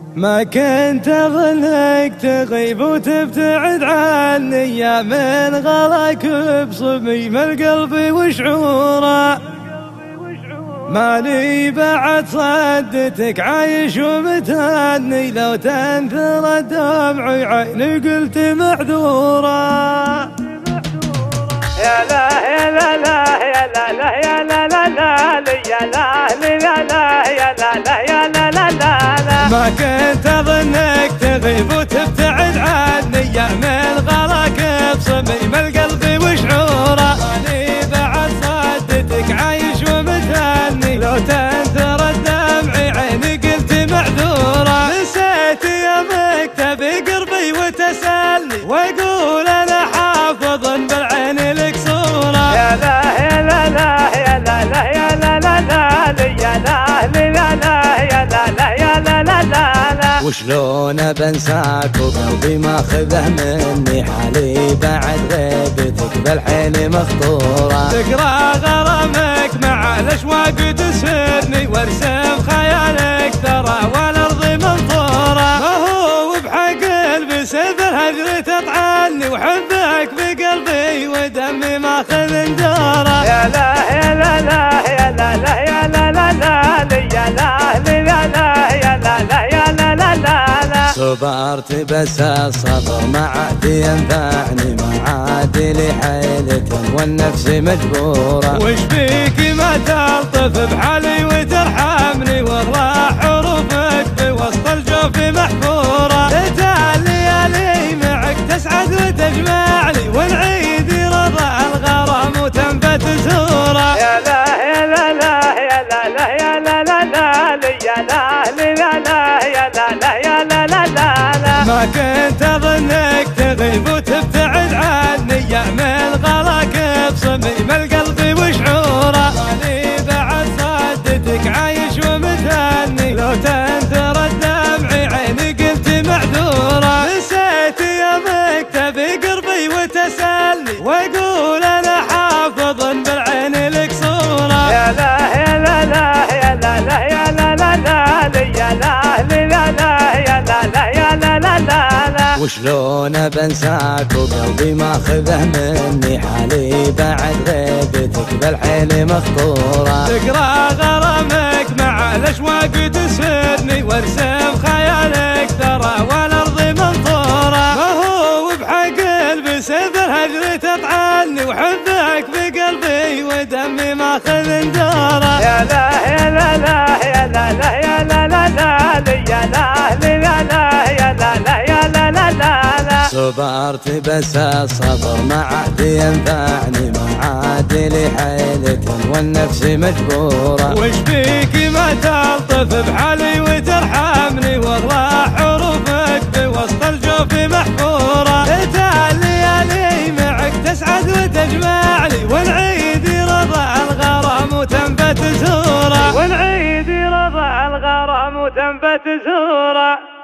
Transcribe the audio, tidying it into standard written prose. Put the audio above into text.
ما كنت أظنك تغيب وتبتعد عني يا من غلاك بصميم القلب وشعوره. مالي بعد صدتك عايش ومتهني لو تنثر الدمع عيني قلت معذورة. يا لا يا لا لا يا لا لا يا لا لا لا يا لا لا لا يا لا لا يا لا لا لا. ما كنت أظنك تغيب وتبتعد عني يا من غلاك بصميم القلب وشعوره. مالي بعد صدتك عايش ومتهني لو تنثر الدمع عيني قلت معذورة. نسيت يا مكتبي قربي وتسألني واقول انا حافظ بالعين لك صورة. يا لا يا لا لا يا لا لا يا لا لا لا يا لا لا لا يا لا لا يا لا لا لا. وشلون بنساك وقلبي ماخذه مني حالي بعد غيبتك بالحين مخطورة. تقرا غرامك مع الاشواق تسهرني وارسم خيالك ترى والارض منظورة. ما هو بحق قلبي سيف الهجر تطعني وحبك بقلبي ودمي ماخذ ندوره. يا لا يا لا لا يا لا لا يا لا لا لا يا لا لا لا يا لا لا يا لا لا لا. صبرت بس الصبر ما عاد ينفعني ما عاد لي حيلة والنفس مجبورة. وش بيك ما تلطف بحالي وترحمني واغلى حروفك بوسط الجوف محفورة. الليالي معك تسعد وتجمعني ونعيد رضا الغرام وتنبت زورة. يا لا يا لا لا يا لا لا يا لا لا لا يا لا لا لا يا لا لا يا لا لا لا. ما كنت أظنك تغيب وتبتعد عني يا من غلاك بصميم القلب وشعوره. مالي بعد صدتك عايش ومتهني لو تنثر الدمع عيني قلت معذورة. نسيت يا مكتبي قربي وتسألني واقول انا حافظ بالعين لك صورة. يا لا يا لا لا يا لا لا يا لا لا لا يا لا لا لا يا لا لا يا لا لا لا. وشلون بنساك وقلبي ماخذه مني حالي بعد غيبتك بالحين مخطورة. تقرا غرامك مع الاشواق تسهرني وارسم خيالك ترى والارض منظورة. ما هو بحق قلبي سيف الهجر تطعني وحبك بقلبي ودمي ماخذ ندوره. يا لا يا لا لا يا لا لا يا لا لا لا يا لا لا لا يا لا لا يا لا لا لا. صبرت بس الصبر ما عاد ينفعني ما عاد لي حيلة والنفس مجبورة. وش بيك ما تلطف بحالي وترحمني واغلى حروفك بوسط الجوف محفورة. الليالي معك تسعد وتجمعني ونعيد رضا الغرام وتنبت زورة. ونعيد رضا الغرام وتنبت زورة.